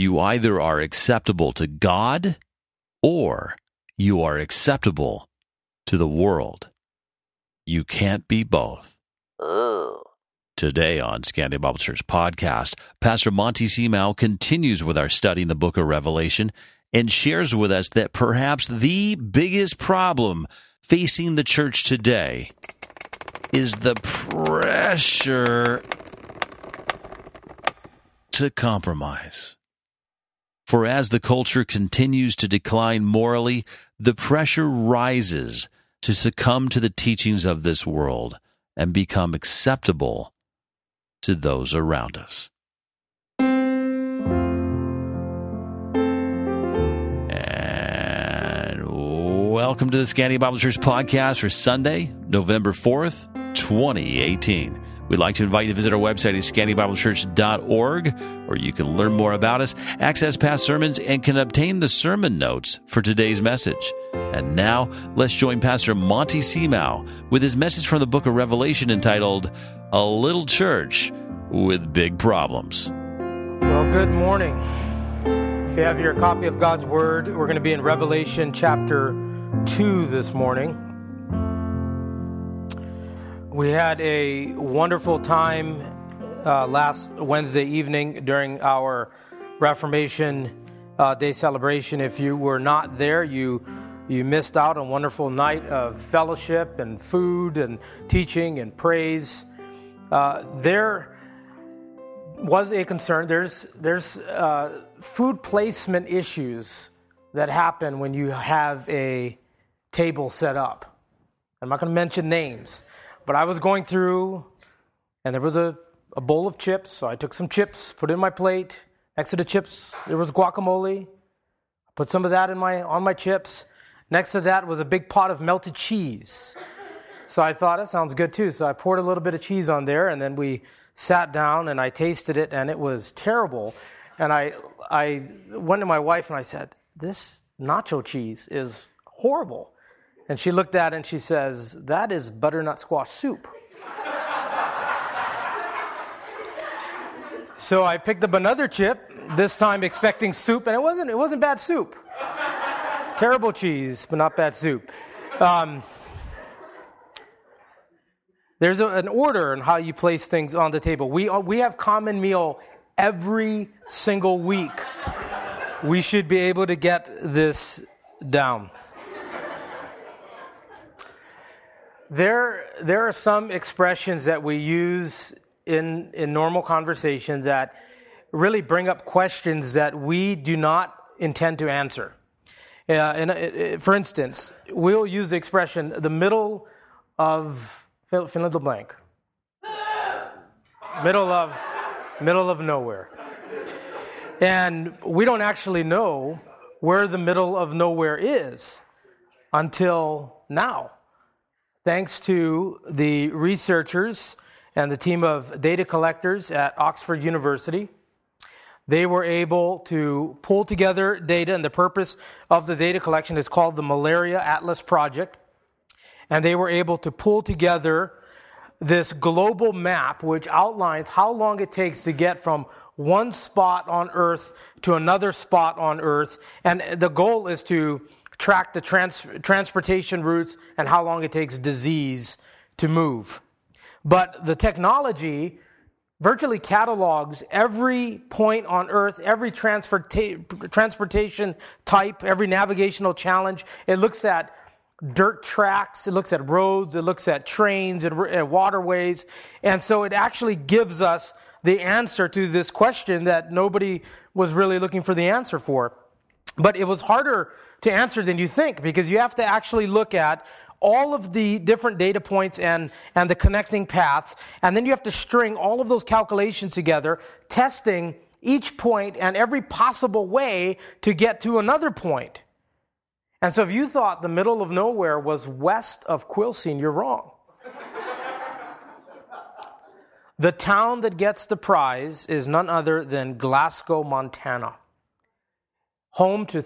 You either are acceptable to God or you are acceptable to the world. You can't be both. Today on Scandia Bible Church Podcast, Pastor Monty Seamau continues with our study in the book of Revelation and shares with us that perhaps the biggest problem facing the church today is the pressure to compromise. For as the culture continues to decline morally, the pressure rises to succumb to the teachings of this world and become acceptable to those around us. And welcome to the Scandia Bible Church Podcast for Sunday, November 4th, 2018. We'd like to invite you to visit our website at scandiabiblechurch.org, where you can learn more about us, access past sermons, and can obtain the sermon notes for today's message. And now, let's join Pastor Monty Seamau with his message from the book of Revelation entitled, A Little Church with Big Problems. Well, good morning. If you have your copy of God's Word, we're going to be in Revelation chapter 2 this morning. We had a wonderful time last Wednesday evening during our Reformation Day celebration. If you were not there, you missed out on a wonderful night of fellowship and food and teaching and praise. There was a concern. There's food placement issues that happen when you have a table set up. I'm not going to mention names. But I was going through, and there was a bowl of chips, so I took some chips, put it in my plate. Next to the chips, there was guacamole. I put some of that on my chips. Next to that was a big pot of melted cheese. So I thought, that sounds good too. So I poured a little bit of cheese on there, and then we sat down, and I tasted it, and it was terrible. And I went to my wife, and I said, this nacho cheese is horrible. And she looked at it and she says, that is butternut squash soup. So I picked up another chip, this time expecting soup, and it wasn't bad soup. Terrible cheese, but not bad soup. There's an order on how you place things on the table. We have common meal every single week. We should be able to get this down. There are some expressions that we use in normal conversation that really bring up questions that we do not intend to answer. For instance, we'll use the expression, the middle of, fill in the blank. Middle of nowhere. And we don't actually know where the middle of nowhere is until now. Thanks to the researchers and the team of data collectors at Oxford University, they were able to pull together data, and the purpose of the data collection is called the Malaria Atlas Project. And they were able to pull together this global map which outlines how long it takes to get from one spot on Earth to another spot on Earth. And the goal is to track the transportation routes and how long it takes disease to move. But the technology virtually catalogs every point on Earth, every transportation type, every navigational challenge. It looks at dirt tracks, it looks at roads, it looks at trains and waterways. And so it actually gives us the answer to this question that nobody was really looking for the answer for. But it was harder to answer than you think, because you have to actually look at all of the different data points and the connecting paths, and then you have to string all of those calculations together, testing each point and every possible way to get to another point. And so if you thought the middle of nowhere was west of Quilcene, you're wrong. The town that gets the prize is none other than Glasgow, Montana. Home to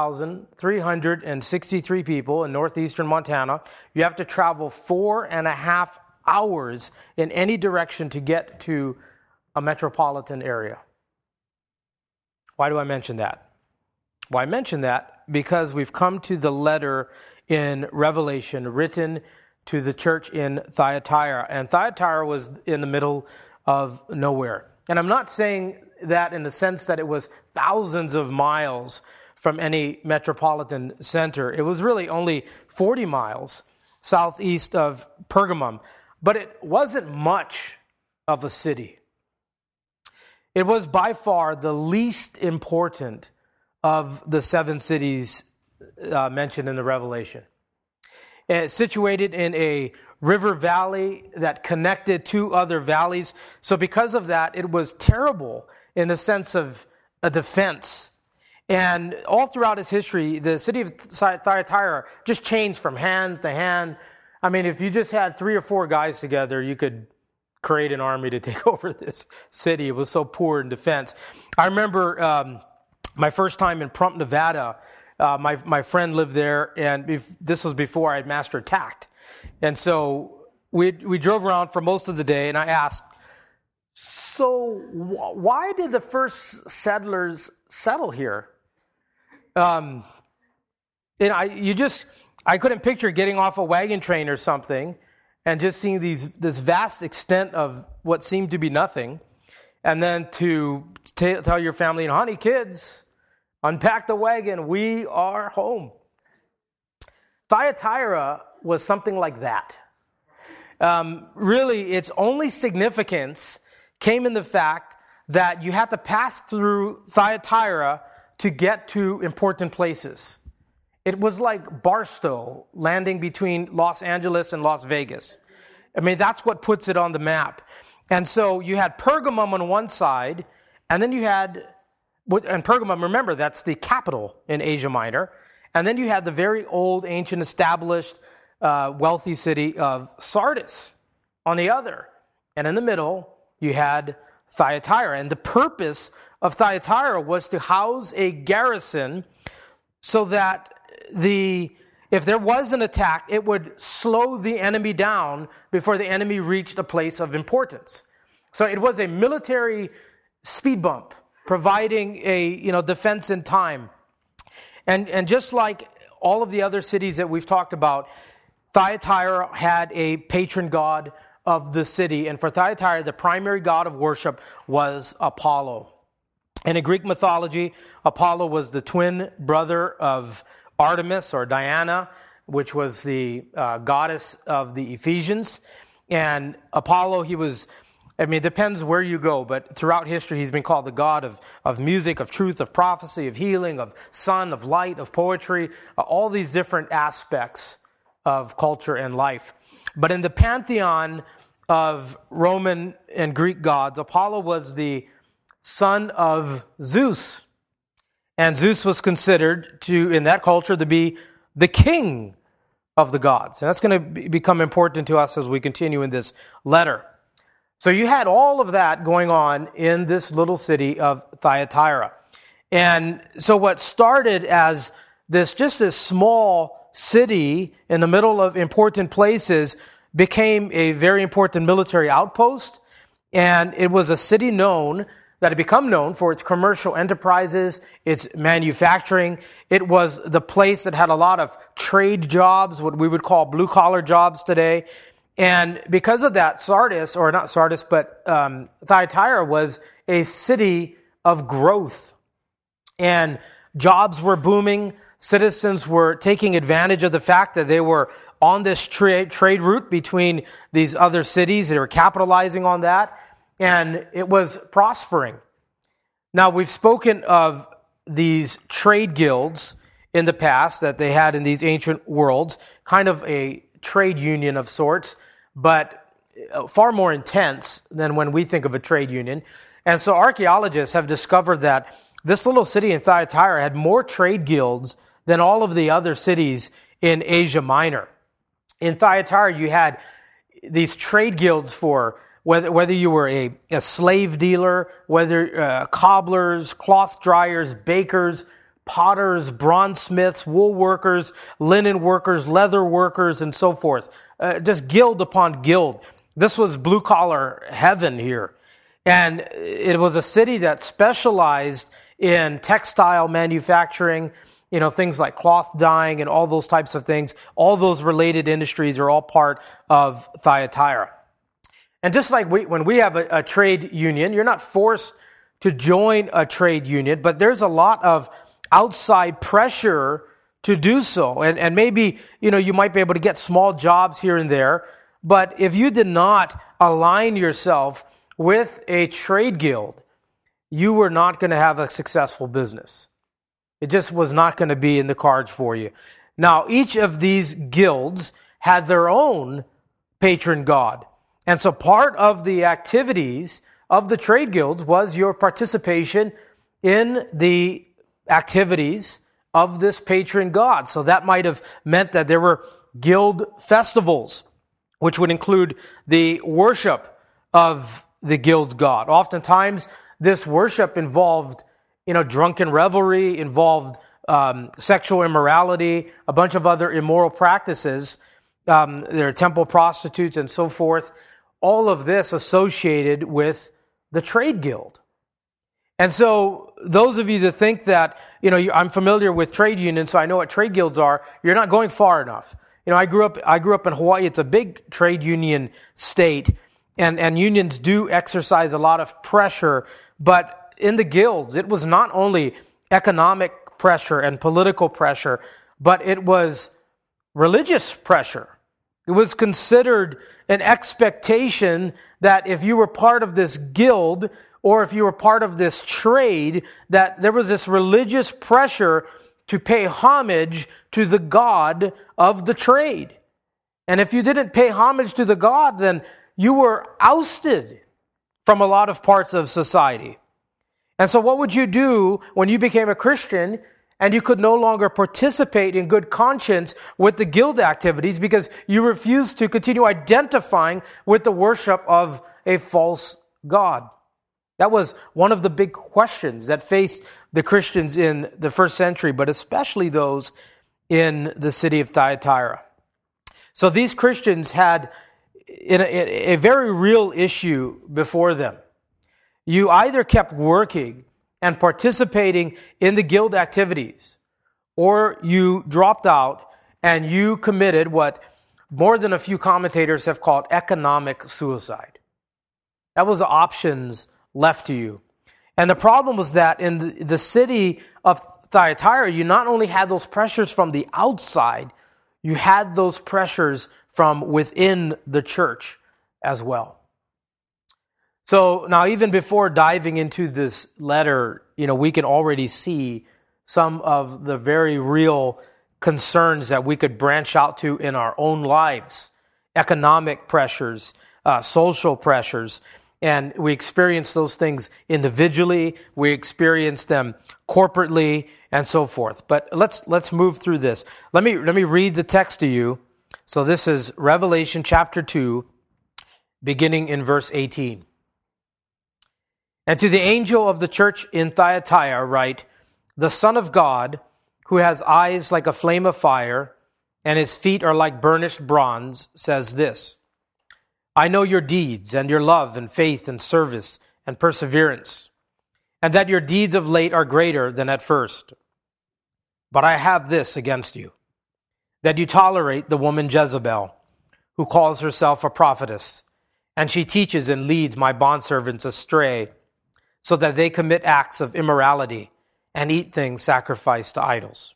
3,363 people in northeastern Montana. You have to travel 4.5 hours in any direction to get to a metropolitan area. Why do I mention that? Well, I mention that because we've come to the letter in Revelation written to the church in Thyatira. And Thyatira was in the middle of nowhere. And I'm not saying that in the sense that it was thousands of miles from any metropolitan center. It was really only 40 miles southeast of Pergamum. But it wasn't much of a city. It was by far the least important of the 7 cities mentioned in the Revelation. It's situated in a river valley that connected 2 other valleys. So because of that, it was terrible in the sense of a defense. And all throughout its history, the city of Thyatira just changed from hand to hand. I mean, if you just had 3 or 4 guys together, you could create an army to take over this city. It was so poor in defense. I remember my first time in Prump, Nevada. My friend lived there, and this was before I had mastered tact. And so we drove around for most of the day, and I asked, so why did the first settlers settle here? And I couldn't picture getting off a wagon train or something and just seeing this vast extent of what seemed to be nothing, and then to tell your family, honey, kids, unpack the wagon, we are home. Thyatira was something like that. Really, its only significance came in the fact that you had to pass through Thyatira to get to important places. It was like Barstow landing between Los Angeles and Las Vegas. I mean, that's what puts it on the map. And so you had Pergamum on one side, and then you had, and Pergamum, remember, that's the capital in Asia Minor. And then you had the very old, ancient, established, wealthy city of Sardis on the other. And in the middle, you had Thyatira. And the purpose of Thyatira was to house a garrison so that if there was an attack, it would slow the enemy down before the enemy reached a place of importance. So it was a military speed bump, providing a defense in time. And just like all of the other cities that we've talked about, Thyatira had a patron god of the city. And for Thyatira, the primary god of worship was Apollo. And in Greek mythology, Apollo was the twin brother of Artemis or Diana, which was the goddess of the Ephesians. And Apollo, it depends where you go, but throughout history, he's been called the god of music, of truth, of prophecy, of healing, of sun, of light, of poetry, all these different aspects of culture and life. But in the pantheon of Roman and Greek gods, Apollo was the son of Zeus. And Zeus was considered in that culture, to be the king of the gods. And that's going to become important to us as we continue in this letter. So you had all of that going on in this little city of Thyatira. And so what started as this small city in the middle of important places became a very important military outpost. And it was a city that had become known for its commercial enterprises, its manufacturing. It was the place that had a lot of trade jobs, what we would call blue-collar jobs today. And because of that, Thyatira was a city of growth. And jobs were booming. Citizens were taking advantage of the fact that they were on this trade route between these other cities. They were capitalizing on that. And it was prospering. Now, we've spoken of these trade guilds in the past that they had in these ancient worlds, kind of a trade union of sorts, but far more intense than when we think of a trade union. And so archaeologists have discovered that this little city in Thyatira had more trade guilds than all of the other cities in Asia Minor. In Thyatira, you had these trade guilds for whether you were a slave dealer, whether cobblers, cloth dryers, bakers, potters, bronzesmiths, wool workers, linen workers, leather workers, and so forth. Just guild upon guild. This was blue-collar heaven here. And it was a city that specialized in textile manufacturing, things like cloth dyeing and all those types of things. All those related industries are all part of Thyatira. And just like when we have a trade union, you're not forced to join a trade union, but there's a lot of outside pressure to do so. And maybe, you might be able to get small jobs here and there, but if you did not align yourself with a trade guild, you were not going to have a successful business. It just was not going to be in the cards for you. Now, each of these guilds had their own patron god. And so part of the activities of the trade guilds was your participation in the activities of this patron god. So that might have meant that there were guild festivals, which would include the worship of the guild's god. Oftentimes, this worship involved, drunken revelry, involved sexual immorality, a bunch of other immoral practices. There are temple prostitutes and so forth. All of this associated with the trade guild. And so those of you that think that, I'm familiar with trade unions, so I know what trade guilds are, you're not going far enough. I grew up in Hawaii. It's a big trade union state, and unions do exercise a lot of pressure. But in the guilds, it was not only economic pressure and political pressure, but it was religious pressure. It was considered an expectation that if you were part of this guild or if you were part of this trade, that there was this religious pressure to pay homage to the god of the trade. And if you didn't pay homage to the god, then you were ousted from a lot of parts of society. And so what would you do when you became a Christian and you could no longer participate in good conscience with the guild activities because you refused to continue identifying with the worship of a false god? That was one of the big questions that faced the Christians in the first century, but especially those in the city of Thyatira. So these Christians had a very real issue before them. You either kept working and participating in the guild activities, or you dropped out and you committed what more than a few commentators have called economic suicide. That was the options left to you. And the problem was that in the city of Thyatira, you not only had those pressures from the outside, you had those pressures from within the church as well. So now, even before diving into this letter, we can already see some of the very real concerns that we could branch out to in our own lives. Economic pressures, social pressures, and we experience those things individually, we experience them corporately, and so forth. But let's move through this. Let me read the text to you. So this is Revelation chapter 2, beginning in verse 18. And to the angel of the church in Thyatira write, the Son of God, who has eyes like a flame of fire, and his feet are like burnished bronze, says this: I know your deeds, and your love, and faith, and service, and perseverance, and that your deeds of late are greater than at first. But I have this against you, that you tolerate the woman Jezebel, who calls herself a prophetess, and she teaches and leads my bondservants astray, so that they commit acts of immorality and eat things sacrificed to idols.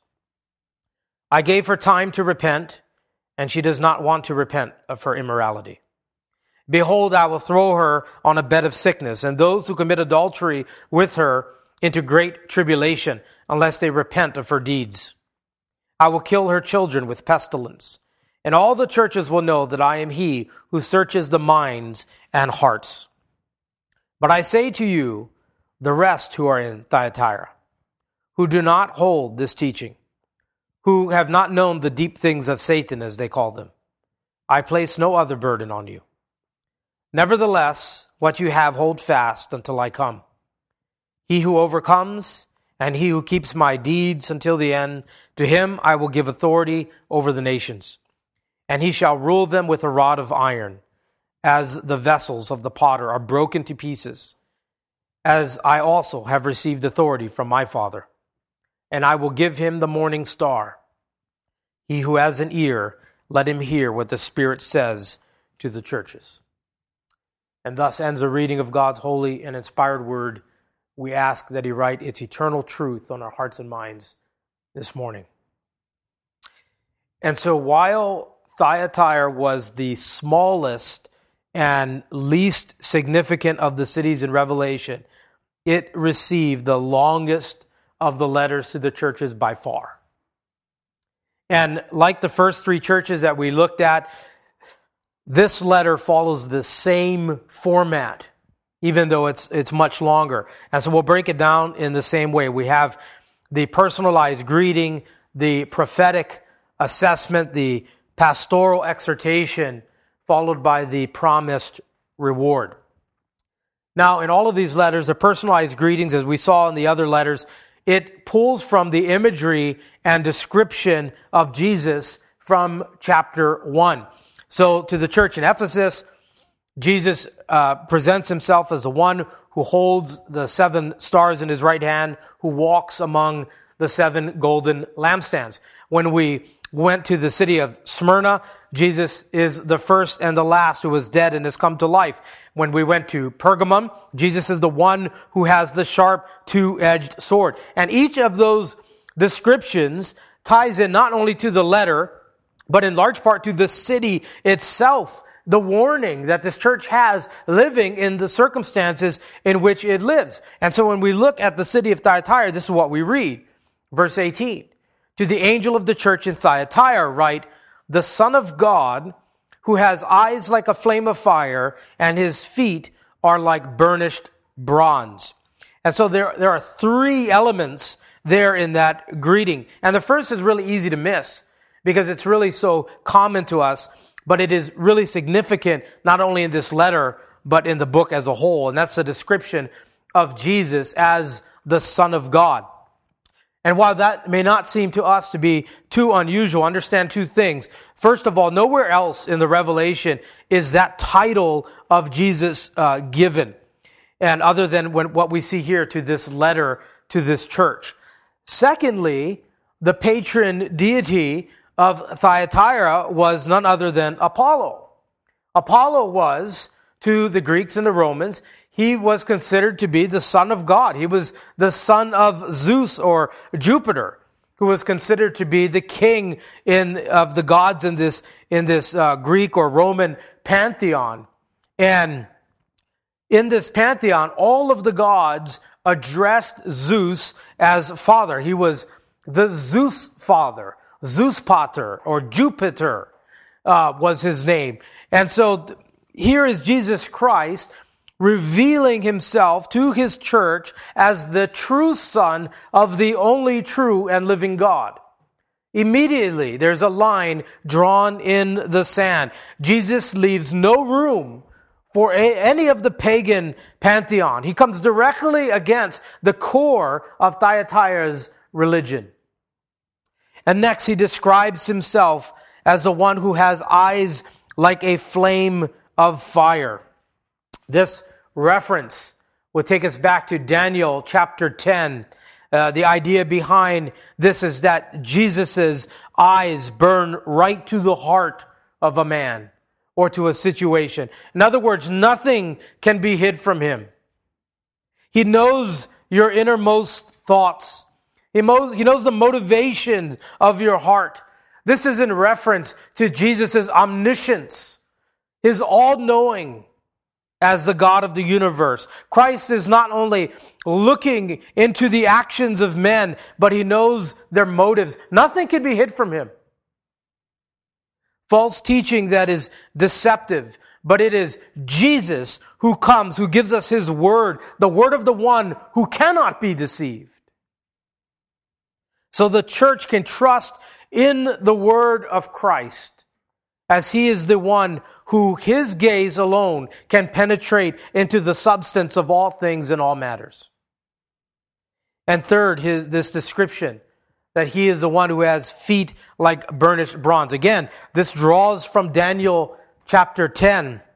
I gave her time to repent, and she does not want to repent of her immorality. Behold, I will throw her on a bed of sickness, and those who commit adultery with her into great tribulation, unless they repent of her deeds. I will kill her children with pestilence, and all the churches will know that I am he who searches the minds and hearts. But I say to you, the rest who are in Thyatira, who do not hold this teaching, who have not known the deep things of Satan, as they call them, I place no other burden on you. Nevertheless, what you have, hold fast until I come. He who overcomes, and he who keeps my deeds until the end, to him I will give authority over the nations, and he shall rule them with a rod of iron, as the vessels of the potter are broken to pieces, as I also have received authority from my Father. And I will give him the morning star. He who has an ear, let him hear what the Spirit says to the churches." And thus ends a reading of God's holy and inspired word. We ask that he write its eternal truth on our hearts and minds this morning. And so while Thyatira was the smallest and least significant of the cities in Revelation, it received the longest of the letters to the churches by far. And like the first three churches that we looked at, this letter follows the same format, even though it's much longer. And so we'll break it down in the same way. We have the personalized greeting, the prophetic assessment, the pastoral exhortation, followed by the promised reward. Now, in all of these letters, the personalized greetings, as we saw in the other letters, it pulls from the imagery and description of Jesus from chapter 1. So to the church in Ephesus, Jesus presents himself as the one who holds the 7 stars in his right hand, who walks among the 7 golden lampstands. When we went to the city of Smyrna, Jesus is the first and the last who was dead and has come to life. When we went to Pergamum, Jesus is the one who has the sharp two-edged sword. And each of those descriptions ties in not only to the letter, but in large part to the city itself, the warning that this church has living in the circumstances in which it lives. And so when we look at the city of Thyatira, this is what we read. Verse 18, "To the angel of the church in Thyatira write, the Son of God, who has eyes like a flame of fire, and his feet are like burnished bronze." And so there are 3 elements there in that greeting. And the first is really easy to miss because it's really so common to us, but it is really significant not only in this letter, but in the book as a whole. And that's the description of Jesus as the Son of God. And while that may not seem to us to be too unusual, understand 2 things. First of all, nowhere else in the Revelation is that title of Jesus given, and other than what we see here to this letter to this church. Secondly, the patron deity of Thyatira was none other than Apollo. Apollo was, to the Greeks and the Romans, he was considered to be the son of God. He was the son of Zeus or Jupiter, who was considered to be the king of the gods in this Greek or Roman pantheon. And in this pantheon, all of the gods addressed Zeus as father. He was the Zeus father, Zeus pater, or Jupiter was his name. And so here is Jesus Christ revealing himself to his church as the true Son of the only true and living God. Immediately, there's a line drawn in the sand. Jesus leaves no room for any of the pagan pantheon. He comes directly against the core of Thyatira's religion. And next, he describes himself as the one who has eyes like a flame of fire. This reference will take us back to Daniel chapter 10. The idea behind this is that Jesus' eyes burn right to the heart of a man or to a situation. In other words, nothing can be hid from him. He knows your innermost thoughts. He knows the motivations of your heart. This is in reference to Jesus' omniscience, his all-knowing as the God of the universe. Christ is not only looking into the actions of men, but he knows their motives. Nothing can be hid from him. False teaching that is deceptive, but it is Jesus who comes, who gives us his word, the word of the one who cannot be deceived. So the church can trust in the word of Christ, as he is the one who his gaze alone can penetrate into the substance of all things and all matters. And third, this description that he is the one who has feet like burnished bronze. Again, this draws from Daniel chapter 10,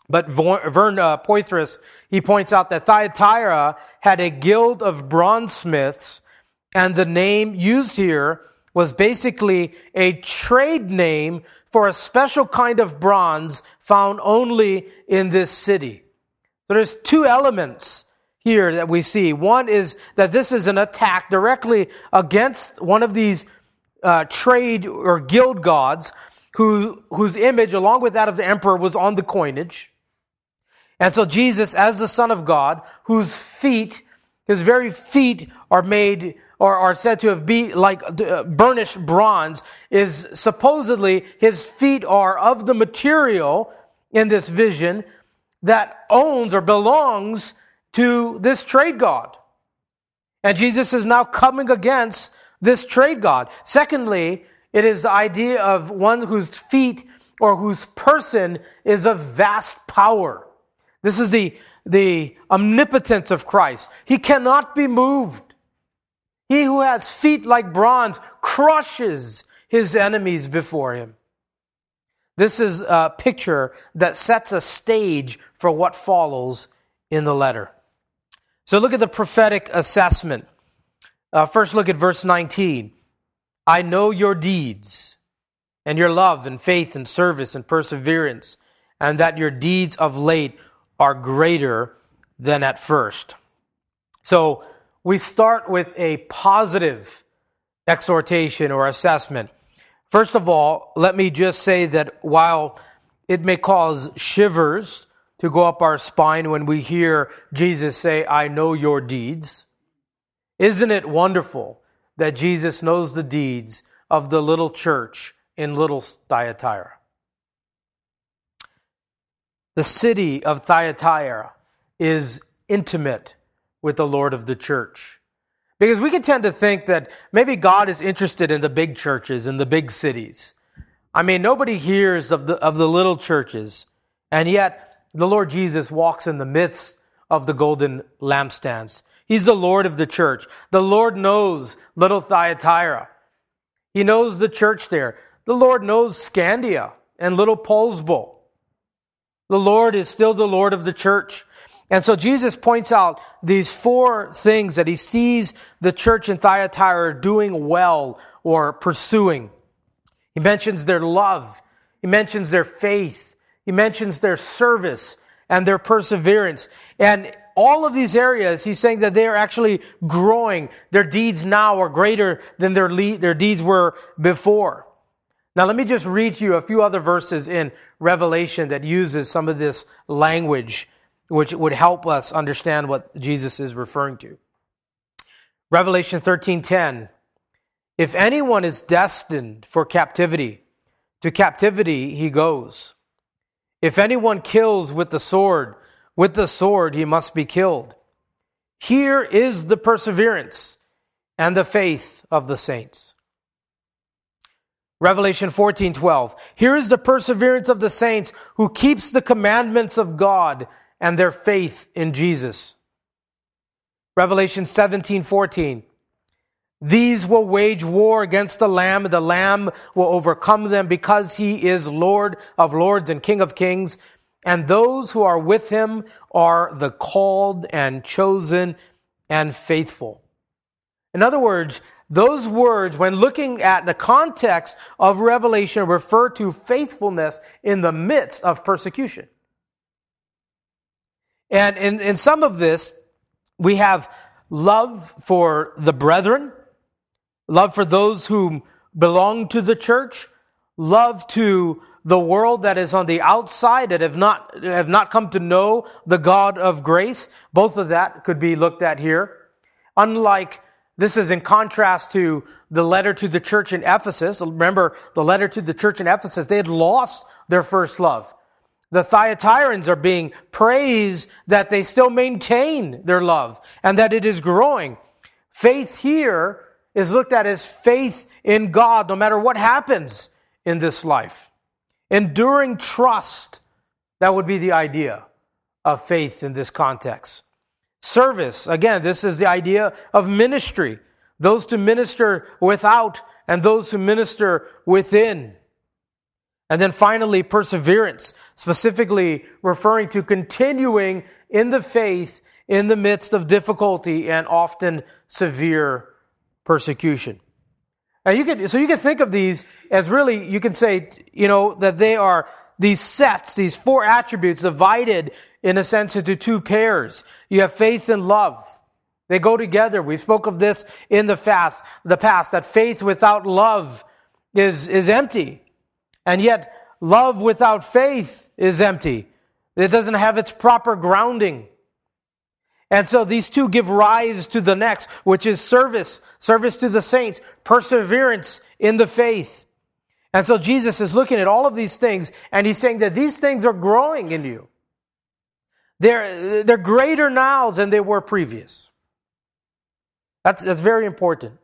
But Vern Poythress, he points out that Thyatira had a guild of bronzesmiths, and the name used here was basically a trade name for a special kind of bronze found only in this city. So there's two elements here that we see. One is that this is an attack directly against one of these trade or guild gods whose image, along with that of the emperor, was on the coinage. And so Jesus, as the Son of God, whose feet, his very feet are made or are said to have been like burnished bronze, is supposedly his feet are of the material in this vision that owns or belongs to this trade god. And Jesus is now coming against this trade god. Secondly, it is the idea of one whose feet or whose person is of vast power. This is the omnipotence of Christ. He cannot be moved. He who has feet like bronze crushes his enemies before him. This is a picture that sets a stage for what follows in the letter. So look at the prophetic assessment. First look at verse 19. I know your deeds and your love and faith and service and perseverance, and that your deeds of late are greater than at first. So we start with a positive exhortation or assessment. First of all, let me just say that while it may cause shivers to go up our spine when we hear Jesus say, I know your deeds, isn't it wonderful that Jesus knows the deeds of the little church in little Thyatira? The city of Thyatira is intimate with the Lord of the church. Because we can tend to think that maybe God is interested in the big churches in the big cities. I mean, nobody hears of the little churches, and yet the Lord Jesus walks in the midst of the golden lampstands. He's the Lord of the church. The Lord knows little Thyatira. He knows the church there. The Lord knows Scandia and little Poulsbo. The Lord is still the Lord of the church. And so Jesus points out these four things that he sees the church in Thyatira doing well or pursuing. He mentions their love. He mentions their faith. He mentions their service and their perseverance. And all of these areas, he's saying that they are actually growing. Their deeds now are greater than their deeds were before. Now, let me just read to you a few other verses in Revelation that uses some of this language, which would help us understand what Jesus is referring to. Revelation 13:10. If anyone is destined for captivity, to captivity he goes. If anyone kills with the sword he must be killed. Here is the perseverance and the faith of the saints. Revelation 14:12. Here is the perseverance of the saints who keeps the commandments of God and their faith in Jesus. Revelation 17:14. These will wage war against the Lamb. The Lamb will overcome them because he is Lord of lords and King of kings. And those who are with him are the called and chosen and faithful. In other words, those words, when looking at the context of Revelation, refer to faithfulness in the midst of persecution. And in some of this, we have love for the brethren, love for those who belong to the church, love to the world that is on the outside, that have not come to know the God of grace. Both of that could be looked at here. Unlike, this is in contrast to the letter to the church in Ephesus. Remember, the letter to the church in Ephesus, they had lost their first love. The Thyatirans are being praised that they still maintain their love and that it is growing. Faith here is looked at as faith in God no matter what happens in this life. Enduring trust, that would be the idea of faith in this context. Service, again, this is the idea of ministry. Those to minister without and those who minister within. And then finally, perseverance, specifically referring to continuing in the faith in the midst of difficulty and often severe persecution. And you can think of these as really, you can say, that they are these sets, these four attributes divided in a sense into two pairs. You have faith and love. They go together. We spoke of this in the past, that faith without love is empty. And yet, love without faith is empty. It doesn't have its proper grounding. And so these two give rise to the next, which is service to the saints, perseverance in the faith. And so Jesus is looking at all of these things, and he's saying that these things are growing in you. They're greater now than they were previous. That's very important.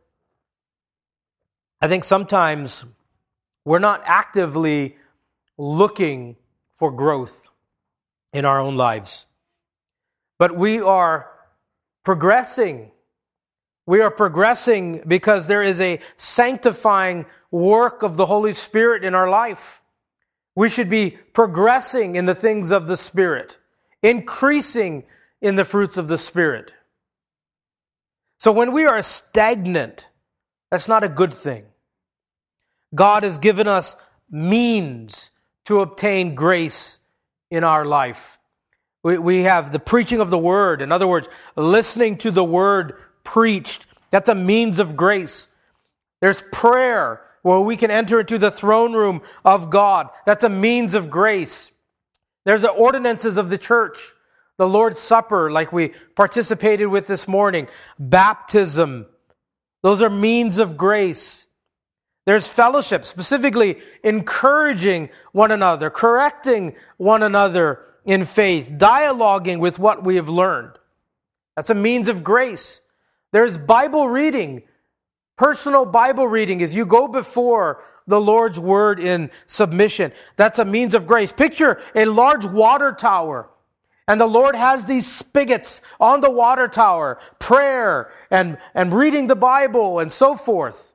I think sometimes we're not actively looking for growth in our own lives, but we are progressing. We are progressing because there is a sanctifying work of the Holy Spirit in our life. We should be progressing in the things of the Spirit, increasing in the fruits of the Spirit. So when we are stagnant, that's not a good thing. God has given us means to obtain grace in our life. We have the preaching of the Word. In other words, listening to the Word preached. That's a means of grace. There's prayer where we can enter into the throne room of God. That's a means of grace. There's the ordinances of the church. The Lord's Supper, like we participated with this morning. Baptism. Those are means of grace. There's fellowship, specifically encouraging one another, correcting one another in faith, dialoguing with what we have learned. That's a means of grace. There's Bible reading, personal Bible reading as you go before the Lord's Word in submission. That's a means of grace. Picture a large water tower, and the Lord has these spigots on the water tower, prayer and reading the Bible and so forth.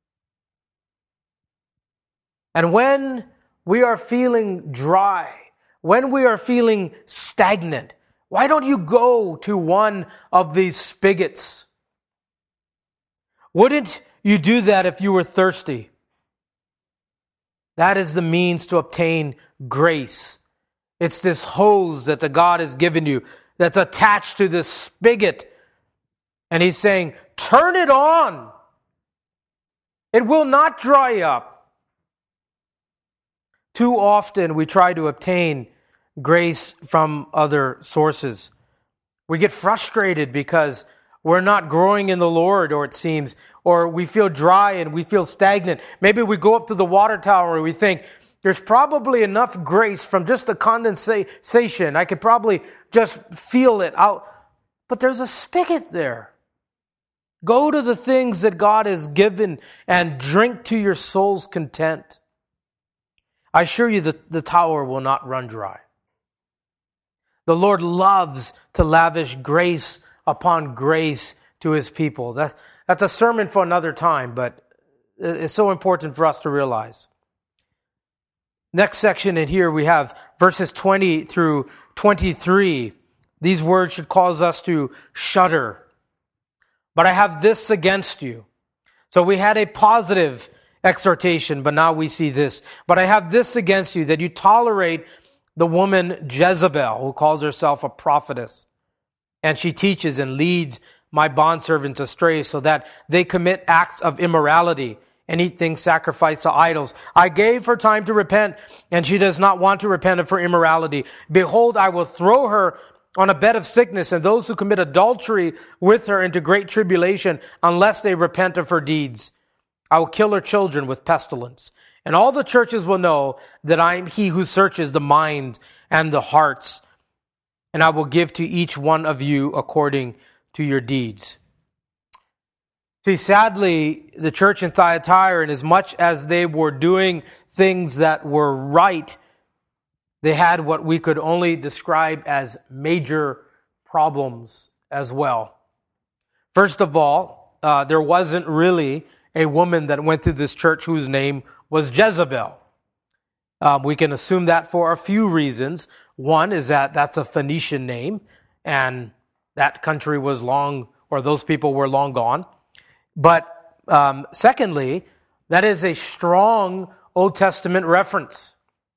And when we are feeling dry, when we are feeling stagnant, why don't you go to one of these spigots? Wouldn't you do that if you were thirsty? That is the means to obtain grace. It's this hose that the God has given you that's attached to this spigot. And he's saying, turn it on. It will not dry up. Too often we try to obtain grace from other sources. We get frustrated because we're not growing in the Lord, or it seems, or we feel dry and we feel stagnant. Maybe we go up to the water tower and we think, there's probably enough grace from just the condensation. I could probably just feel it out. But there's a spigot there. Go to the things that God has given and drink to your soul's content. I assure you that the tower will not run dry. The Lord loves to lavish grace upon grace to His people. That's a sermon for another time, but it's so important for us to realize. Next section in here we have verses 20 through 23. These words should cause us to shudder. But I have this against you. So we had a positive exhortation, but now we see this. But I have this against you, that you tolerate the woman Jezebel, who calls herself a prophetess. And she teaches and leads my bondservants astray, so that they commit acts of immorality and eat things sacrificed to idols. I gave her time to repent, and she does not want to repent of her immorality. Behold, I will throw her on a bed of sickness, and those who commit adultery with her into great tribulation, unless they repent of her deeds. I will kill her children with pestilence. And all the churches will know that I am He who searches the mind and the hearts. And I will give to each one of you according to your deeds. See, sadly, the church in Thyatira, and as much as they were doing things that were right, they had what we could only describe as major problems as well. First of all, there wasn't really a woman that went through this church whose name was Jezebel. We can assume that for a few reasons. One is that that's a Phoenician name, and that country was long, or those people were long gone. But secondly, that is a strong Old Testament reference.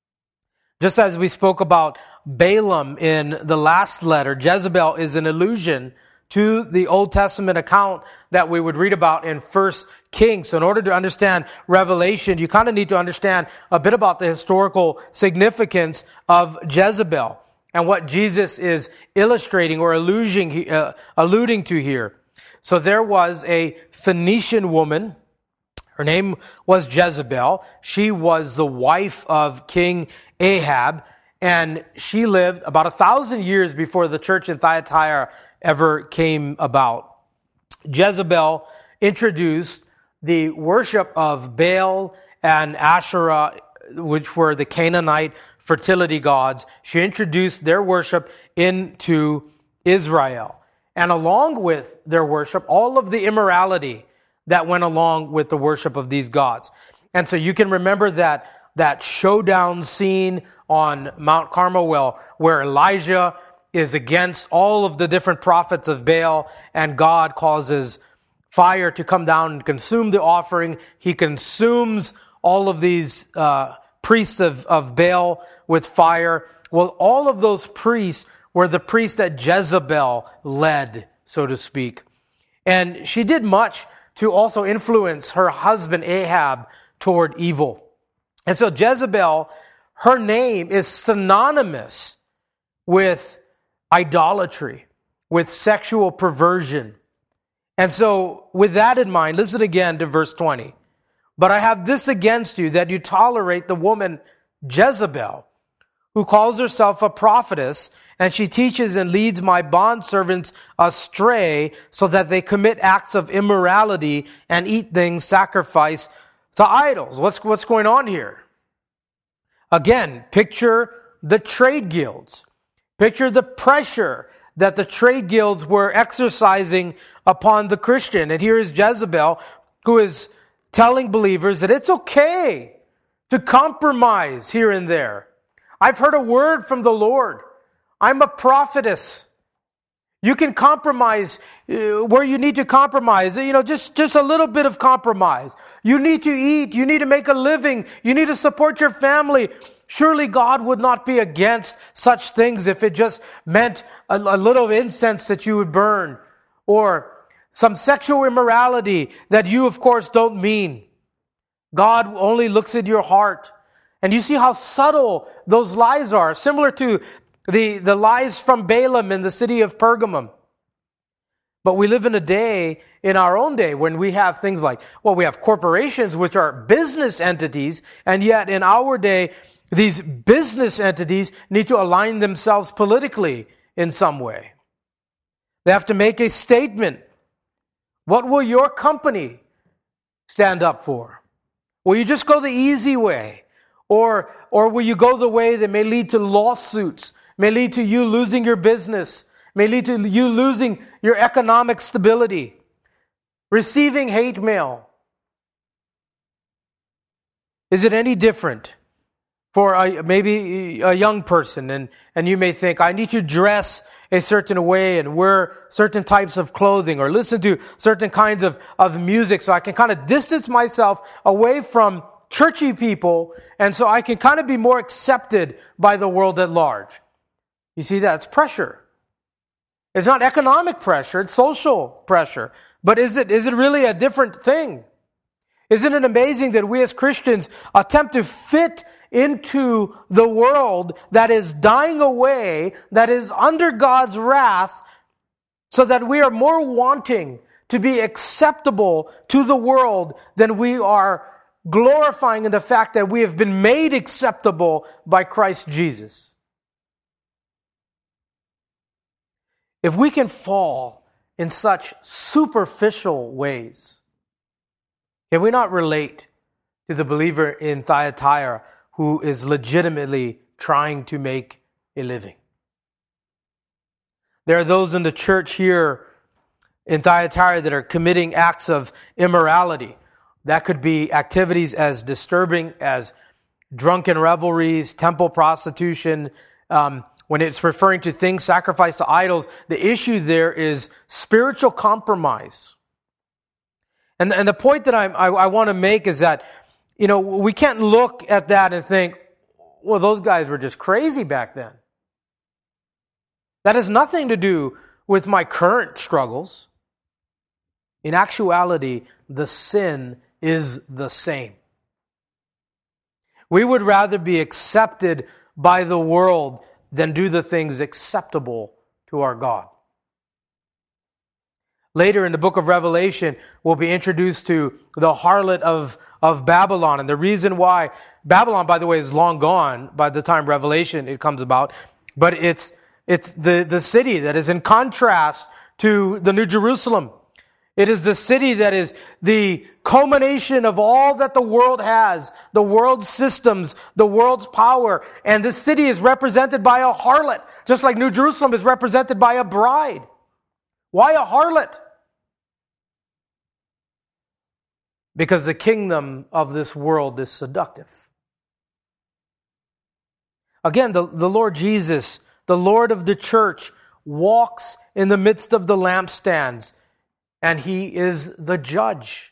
Just as we spoke about Balaam in the last letter, Jezebel is an allusion to the Old Testament account that we would read about in 1 Kings. So in order to understand Revelation, you kind of need to understand a bit about the historical significance of Jezebel and what Jesus is illustrating or alluding to here. So there was a Phoenician woman. Her name was Jezebel. She was the wife of King Ahab, and she lived about 1,000 years before the church in Thyatira ever came about. Jezebel introduced the worship of Baal and Asherah, which were the Canaanite fertility gods. She introduced their worship into Israel. And along with their worship, all of the immorality that went along with the worship of these gods. And so you can remember that showdown scene on Mount Carmel where Elijah is against all of the different prophets of Baal, and God causes fire to come down and consume the offering. He consumes all of these priests of Baal with fire. Well, all of those priests were the priests that Jezebel led, so to speak. And she did much to also influence her husband Ahab toward evil. And so Jezebel, her name is synonymous with idolatry, with sexual perversion. And so with that in mind, listen again to verse 20. But I have this against you, that you tolerate the woman Jezebel, who calls herself a prophetess, and she teaches and leads my bondservants astray so that they commit acts of immorality and eat things sacrificed to idols. What's going on here? Again, picture the trade guilds. Picture the pressure that the trade guilds were exercising upon the Christian. And here is Jezebel, who is telling believers that it's okay to compromise here and there. I've heard a word from the Lord. I'm a prophetess. You can compromise where you need to compromise. Just a little bit of compromise. You need to eat. You need to make a living. You need to support your family. Surely God would not be against such things if it just meant a little incense that you would burn, or some sexual immorality that you, of course, don't mean. God only looks at your heart. And you see how subtle those lies are, similar to the lies from Balaam in the city of Pergamum. But we live in a day, in our own day, when we have things like, we have corporations which are business entities, and yet in our day, these business entities need to align themselves politically in some way. They have to make a statement. What will your company stand up for? Will you just go the easy way? Or will you go the way that may lead to lawsuits, may lead to you losing your business, may lead to you losing your economic stability, receiving hate mail? Is it any different for maybe a young person? And you may think, I need to dress a certain way and wear certain types of clothing or listen to certain kinds of music so I can kind of distance myself away from churchy people, and so I can kind of be more accepted by the world at large. You see, that's pressure. It's not economic pressure, it's social pressure. But is it really a different thing? Isn't it amazing that we as Christians attempt to fit into the world that is dying away, that is under God's wrath, so that we are more wanting to be acceptable to the world than we are glorifying in the fact that we have been made acceptable by Christ Jesus? If we can fall in such superficial ways, can we not relate to the believer in Thyatira who is legitimately trying to make a living? There are those in the church here in Thyatira that are committing acts of immorality. That could be activities as disturbing as drunken revelries, temple prostitution. When it's referring to things sacrificed to idols, the issue there is spiritual compromise. And the point that I want to make is that, we can't look at that and think, well, those guys were just crazy back then. That has nothing to do with my current struggles. In actuality, the sin is the same. We would rather be accepted by the world than do the things acceptable to our God. Later in the book of Revelation, we'll be introduced to the harlot of Babylon. And the reason why Babylon, by the way, is long gone by the time Revelation it comes about. But it's the city that is in contrast to the New Jerusalem. It is the city that is the culmination of all that the world has, the world's systems, the world's power. And this city is represented by a harlot, just like New Jerusalem is represented by a bride. Why a harlot? Because the kingdom of this world is seductive. Again, the Lord Jesus, the Lord of the church, walks in the midst of the lampstands, and He is the judge.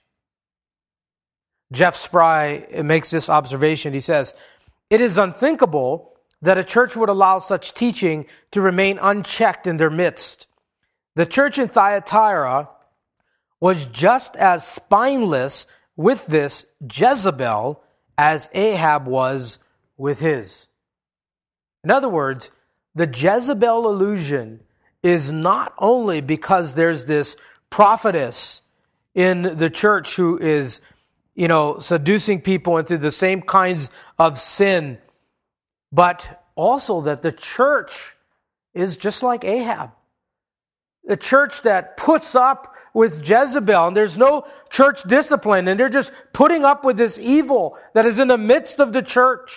Jeff Spry makes this observation. He says, "It is unthinkable that a church would allow such teaching to remain unchecked in their midst. The church in Thyatira was just as spineless with this Jezebel as Ahab was with his." In other words, the Jezebel illusion is not only because there's this prophetess in the church who is, seducing people into the same kinds of sin, but also that the church is just like Ahab. The church that puts up with Jezebel, and there's no church discipline, and they're just putting up with this evil that is in the midst of the church.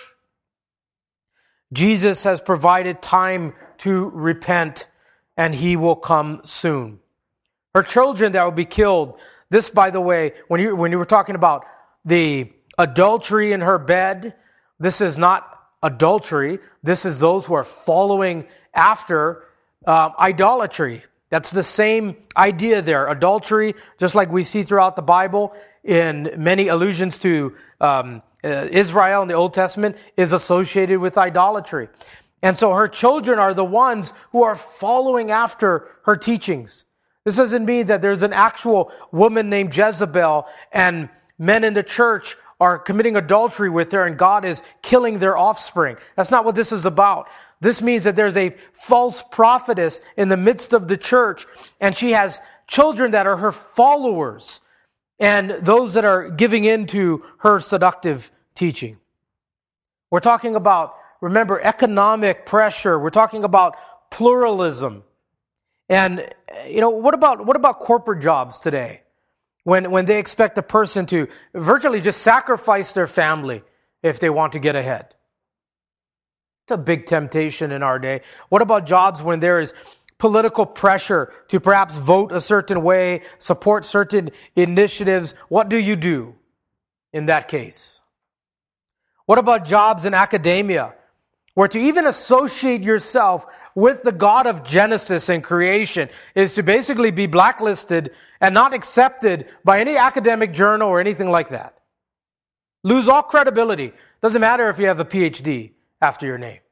Jesus has provided time to repent, and He will come soon. Her children that will be killed. This, by the way, when you were talking about the adultery in her bed, this is not adultery. This is those who are following after idolatry. That's the same idea there. Adultery, just like we see throughout the Bible in many allusions to Israel in the Old Testament, is associated with idolatry. And so her children are the ones who are following after her teachings. This doesn't mean that there's an actual woman named Jezebel and men in the church are committing adultery with her and God is killing their offspring. That's not what this is about. This means that there's a false prophetess in the midst of the church, and she has children that are her followers and those that are giving in to her seductive teaching. We're talking about, remember, economic pressure. We're talking about pluralism. And, what about corporate jobs today? When they expect a person to virtually just sacrifice their family if they want to get ahead. It's a big temptation in our day. What about jobs when there is political pressure to perhaps vote a certain way, support certain initiatives? What do you do in that case? What about jobs in academia, where to even associate yourself with the God of Genesis and creation is to basically be blacklisted and not accepted by any academic journal or anything like that? Lose all credibility. Doesn't matter if you have a PhD after your name.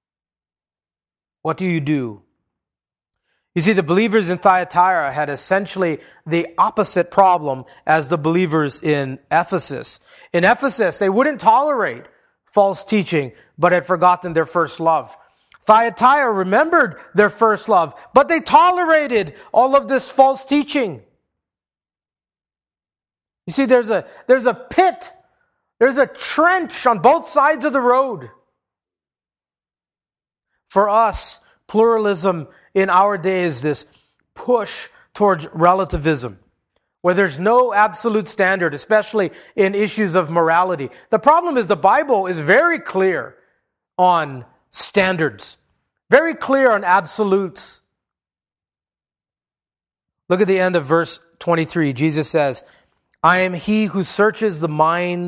What do you do? You see, the believers in Thyatira had essentially the opposite problem as the believers in Ephesus. In Ephesus, they wouldn't tolerate false teaching, but had forgotten their first love. Thyatira remembered their first love, but they tolerated all of this false teaching. You see, there's a pit, there's a trench on both sides of the road. For us, pluralism in our day is this push towards relativism, where there's no absolute standard, especially in issues of morality. The problem is the Bible is very clear on standards, very clear on absolutes. Look at the end of verse 23. Jesus says, "I am He who searches the minds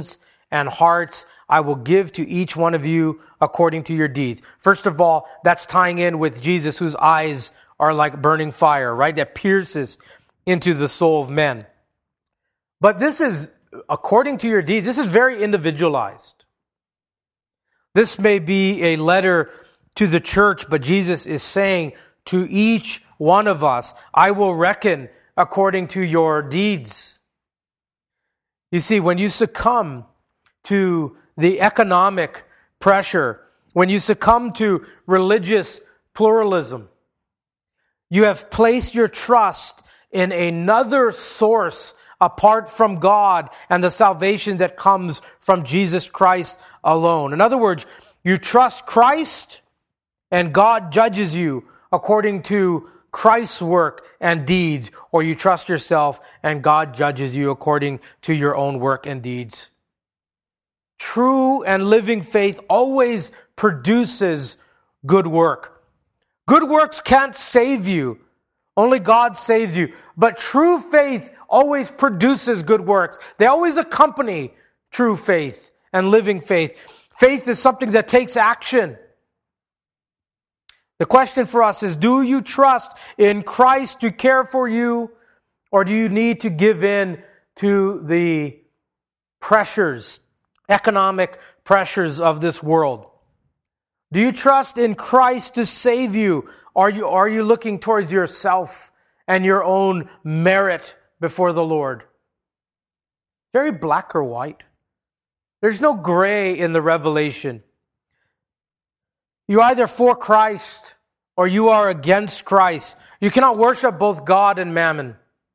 and hearts I will give to each one of you according to your deeds. First of all, that's tying in with Jesus, whose eyes are like burning fire, right? That pierces into the soul of men. But this is, according to your deeds, this is very individualized. This may be a letter to the church, but Jesus is saying to each one of us, I will reckon according to your deeds. You see, when you succumb to the economic pressure, when you succumb to religious pluralism, you have placed your trust in another source apart from God and the salvation that comes from Jesus Christ alone. In other words, you trust Christ and God judges you according to Christ's work and deeds, or you trust yourself and God judges you according to your own work and deeds. True and living faith always produces good work. Good works can't save you. Only God saves you. But true faith always produces good works. They always accompany true faith and living faith. Faith is something that takes action. The question for us is, do you trust in Christ to care for you, or do you need to give in to the pressures, economic pressures of this world? Do you trust in Christ to save you? Are you looking towards yourself and your own merit before the Lord? Very black or white. There's no gray in the revelation. You're either for Christ or you are against Christ. You cannot worship both God and mammon.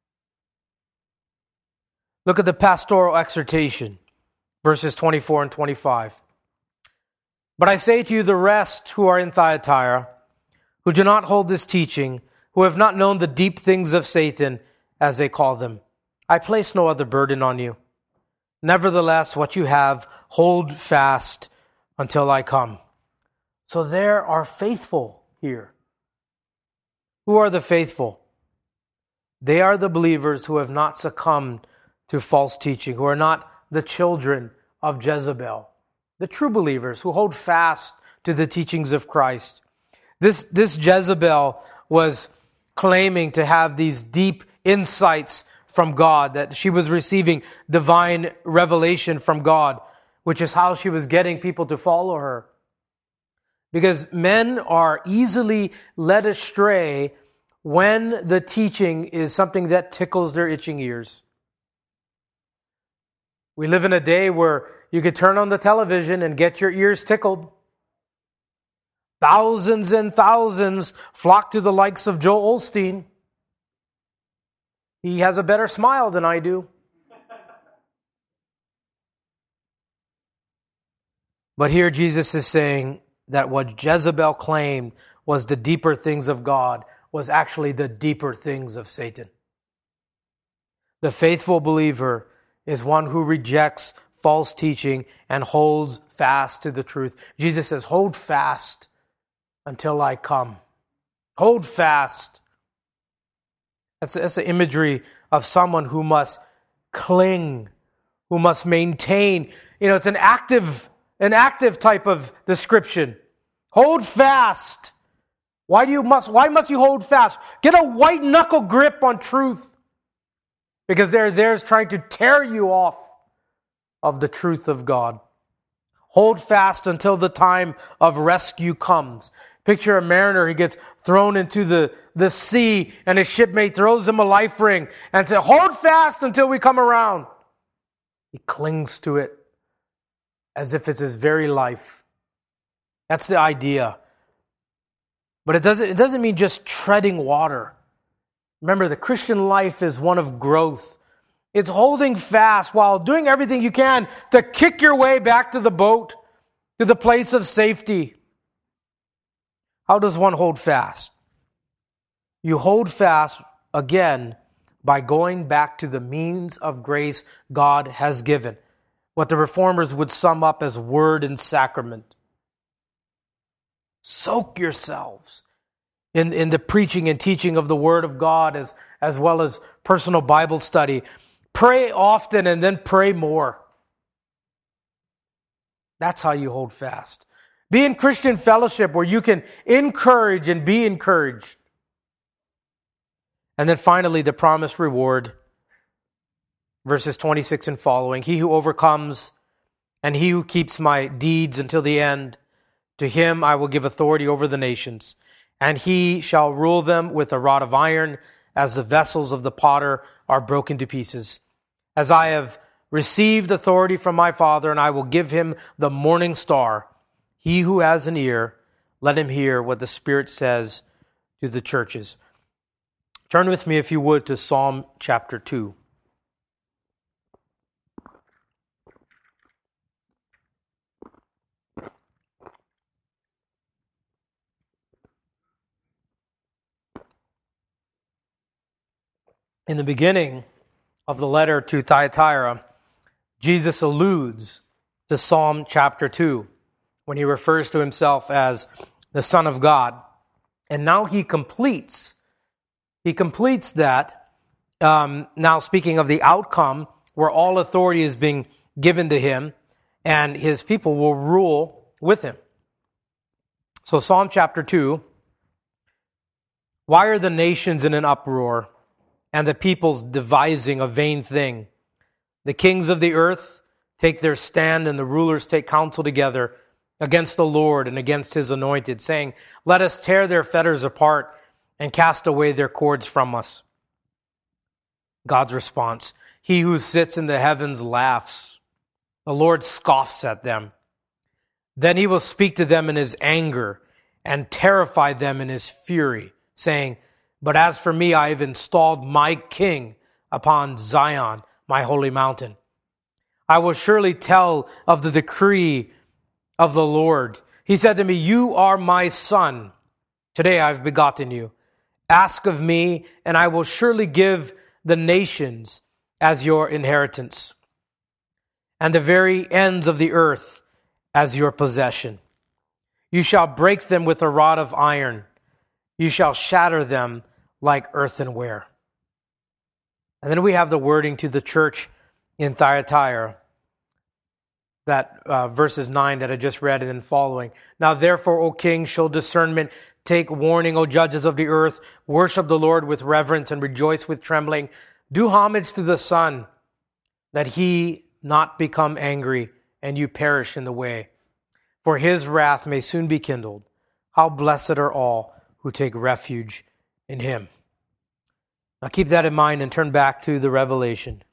Look at the pastoral exhortation, verses 24 and 25. But I say to you, the rest who are in Thyatira, who do not hold this teaching, who have not known the deep things of Satan, as they call them, I place no other burden on you. Nevertheless, what you have, hold fast until I come. So there are faithful here. Who are the faithful? They are the believers who have not succumbed to false teaching, who are not the children of Jezebel. The true believers who hold fast to the teachings of Christ. This Jezebel was claiming to have these deep insights from God, that she was receiving divine revelation from God, which is how she was getting people to follow her. Because men are easily led astray when the teaching is something that tickles their itching ears. We live in a day where you could turn on the television and get your ears tickled. Thousands and thousands flock to the likes of Joel Osteen. He has a better smile than I do. But here Jesus is saying that what Jezebel claimed was the deeper things of God was actually the deeper things of Satan. The faithful believer is one who rejects false teaching and holds fast to the truth. Jesus says, hold fast until I come. Hold fast. That's the imagery of someone who must cling, who must maintain. It's an active type of description. Hold fast. Why must you hold fast? Get a white knuckle grip on truth. Because there's trying to tear you off of the truth of God. Hold fast until the time of rescue comes. Picture a mariner, he gets thrown into the sea and his shipmate throws him a life ring and says, hold fast until we come around. He clings to it as if it's his very life. That's the idea. But it doesn't mean just treading water. Remember, the Christian life is one of growth. It's holding fast while doing everything you can to kick your way back to the boat, to the place of safety. How does one hold fast? You hold fast, again, by going back to the means of grace God has given. What the Reformers would sum up as word and sacrament. Soak yourselves in the preaching and teaching of the Word of God as well as personal Bible study. Pray often and then pray more. That's how you hold fast. Be in Christian fellowship where you can encourage and be encouraged. And then finally, the promised reward, verses 26 and following. He who overcomes and he who keeps my deeds until the end, to him I will give authority over the nations, and he shall rule them with a rod of iron, as the vessels of the potter are broken to pieces. As I have received authority from my Father, and I will give him the morning star. He who has an ear, let him hear what the Spirit says to the churches. Turn with me, if you would, to Psalm chapter 2. In the beginning of the letter to Thyatira, Jesus alludes to Psalm chapter 2 when he refers to himself as the Son of God. And now he completes that, now speaking of the outcome where all authority is being given to him and his people will rule with him. So Psalm chapter 2, why are the nations in an uproar and the peoples devising a vain thing? The kings of the earth take their stand, and the rulers take counsel together against the Lord and against his anointed, saying, let us tear their fetters apart and cast away their cords from us. God's response, he who sits in the heavens laughs. The Lord scoffs at them. Then he will speak to them in his anger and terrify them in his fury, saying, but as for me, I have installed my king upon Zion, my holy mountain. I will surely tell of the decree of the Lord. He said to me, you are my son. Today I have begotten you. Ask of me, and I will surely give the nations as your inheritance, and the very ends of the earth as your possession. You shall break them with a rod of iron. You shall shatter them like earthenware. And then we have the wording to the church in Thyatira, that verses 9 that I just read and then following. Now therefore, O king, show discernment, take warning, O judges of the earth, worship the Lord with reverence and rejoice with trembling. Do homage to the Son, that he not become angry and you perish in the way. For his wrath may soon be kindled. How blessed are all who take refuge in him. Now keep that in mind and turn back to the Revelation.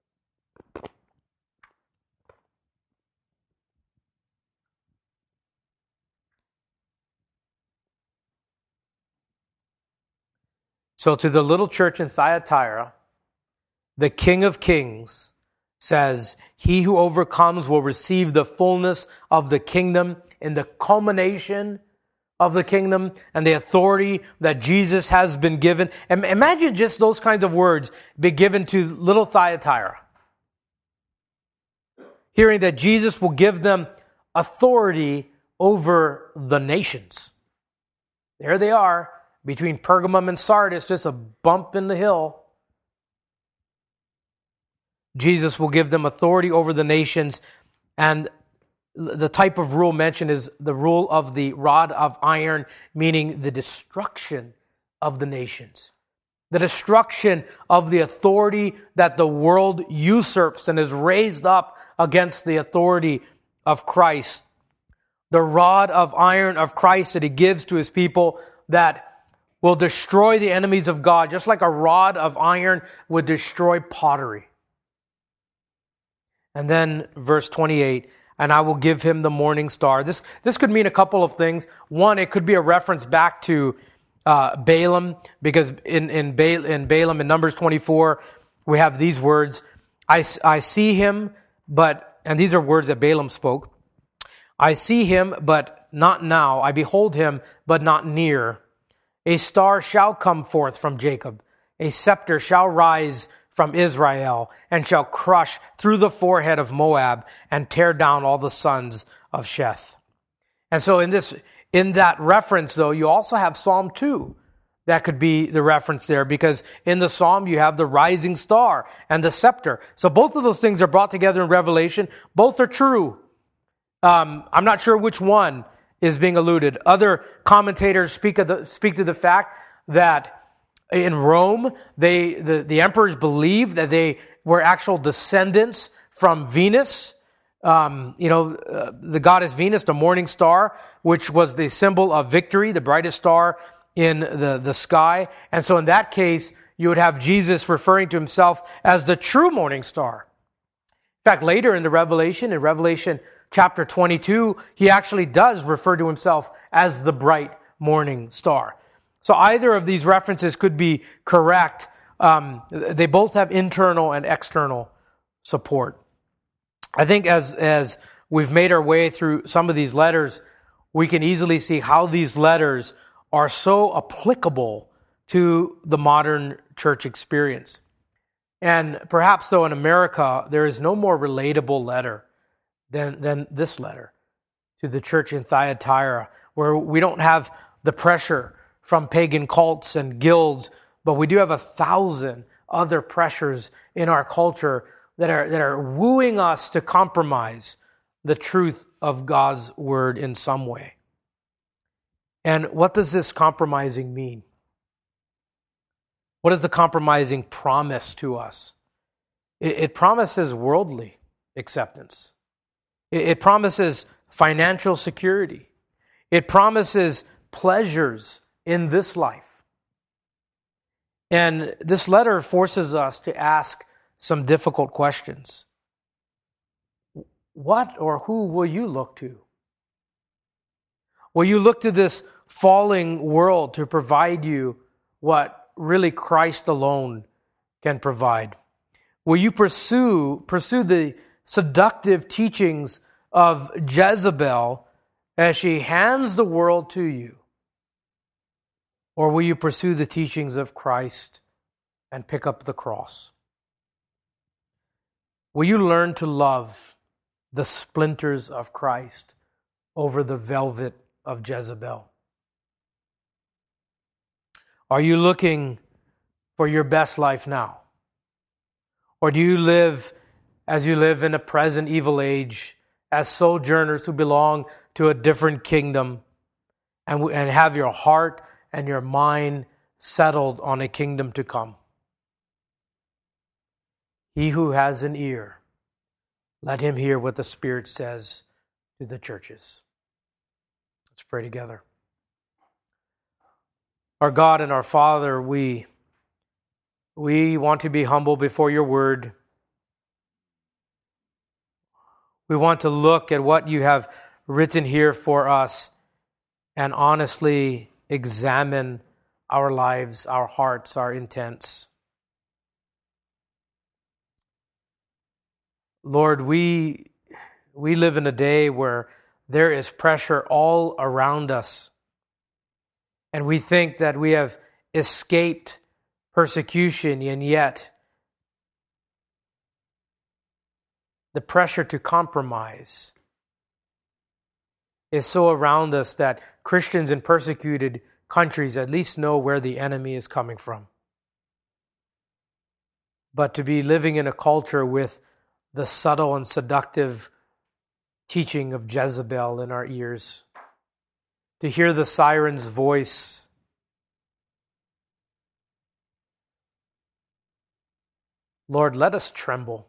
So to the little church in Thyatira, the King of Kings says, he who overcomes will receive the fullness of the kingdom in the culmination of the kingdom and the authority that Jesus has been given. And imagine just those kinds of words be given to little Thyatira. Hearing that Jesus will give them authority over the nations. There they are, between Pergamum and Sardis, just a bump in the hill. Jesus will give them authority over the nations, and the type of rule mentioned is the rule of the rod of iron, meaning the destruction of the nations. The destruction of the authority that the world usurps and is raised up against the authority of Christ. The rod of iron of Christ that he gives to his people that will destroy the enemies of God, just like a rod of iron would destroy pottery. And then verse 28, and I will give him the morning star. This could mean a couple of things. One, it could be a reference back to Balaam, because in Balaam in Numbers 24, we have these words, I see him, and these are words that Balaam spoke, I see him, but not now. I behold him, but not near. A star shall come forth from Jacob. A scepter shall rise from Israel, and shall crush through the forehead of Moab and tear down all the sons of Sheth. And so in that reference, though, you also have Psalm 2. That could be the reference there, because in the Psalm you have the rising star and the scepter. So both of those things are brought together in Revelation. Both are true. I'm not sure which one is being alluded. Other commentators speak to the fact that in Rome, the emperors believed that they were actual descendants from Venus. The goddess Venus, the morning star, which was the symbol of victory, the brightest star in the sky. And so in that case, you would have Jesus referring to himself as the true morning star. In fact, later in Revelation chapter 22, he actually does refer to himself as the bright morning star. So either of these references could be correct. They both have internal and external support. I think as we've made our way through some of these letters, we can easily see how these letters are so applicable to the modern church experience. And perhaps, though, in America, there is no more relatable letter than this letter to the church in Thyatira, where we don't have the pressure from pagan cults and guilds, but we do have 1,000 other pressures in our culture that are wooing us to compromise the truth of God's word in some way. And what does this compromising mean? What does the compromising promise to us? It promises worldly acceptance. It promises financial security. It promises pleasures in this life. And this letter forces us to ask some difficult questions. What or who will you look to? Will you look to this falling world to provide you what really Christ alone can provide? Will you pursue the seductive teachings of Jezebel as she hands the world to you? Or will you pursue the teachings of Christ and pick up the cross? Will you learn to love the splinters of Christ over the velvet of Jezebel? Are you looking for your best life now? Or do you live as you live in a present evil age, as sojourners who belong to a different kingdom, and have your heart and your mind settled on a kingdom to come? He who has an ear, let him hear what the Spirit says to the churches. Let's pray together. Our God and our Father, we want to be humble before your word. We want to look at what you have written here for us and honestly examine our lives, our hearts, our intents. Lord, we live in a day where there is pressure all around us, and we think that we have escaped persecution, and yet the pressure to compromise is so around us that Christians in persecuted countries at least know where the enemy is coming from. But to be living in a culture with the subtle and seductive teaching of Jezebel in our ears, to hear the siren's voice, Lord, let us tremble.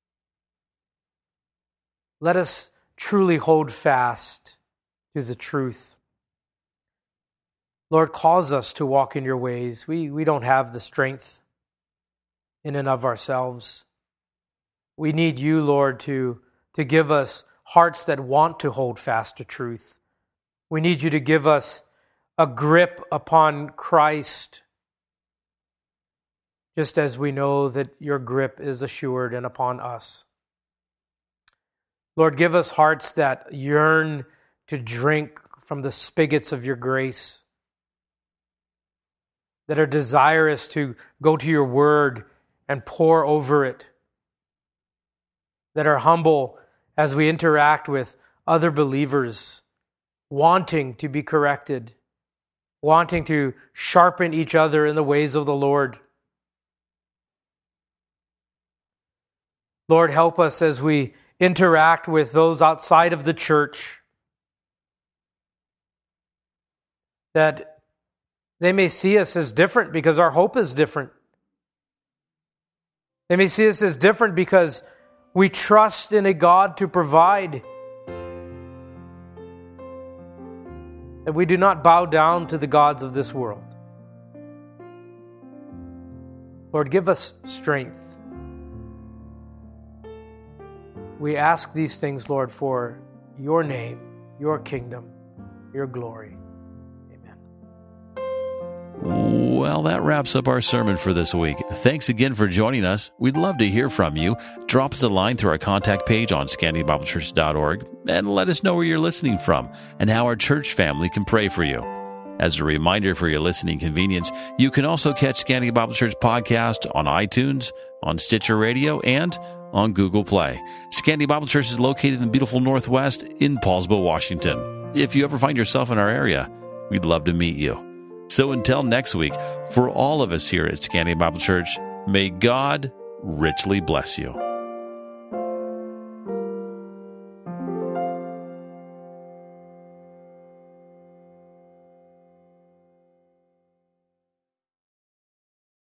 Let us truly hold fast to the truth. Lord, cause us to walk in your ways. We don't have the strength in and of ourselves. We need you, Lord, to give us hearts that want to hold fast to truth. We need you to give us a grip upon Christ, just as we know that your grip is assured and upon us. Lord, give us hearts that yearn to drink from the spigots of your grace, that are desirous to go to your word and pour over it, that are humble as we interact with other believers, wanting to be corrected, wanting to sharpen each other in the ways of the Lord. Lord, help us as we interact with those outside of the church, that they may see us as different because our hope is different. They may see us as different because we trust in a God to provide. That we do not bow down to the gods of this world. Lord, give us strength. We ask these things, Lord, for your name, your kingdom, your glory. Well, that wraps up our sermon for this week. Thanks again for joining us. We'd love to hear from you. Drop us a line through our contact page on scandinavbiblechurch.org and let us know where you're listening from and how our church family can pray for you. As a reminder for your listening convenience, you can also catch Scandia Bible Church podcast on iTunes, on Stitcher Radio, and on Google Play. Scandia Bible Church is located in the beautiful Northwest in Paulsville, Washington. If you ever find yourself in our area, we'd love to meet you. So until next week, for all of us here at Scandia Bible Church, may God richly bless you.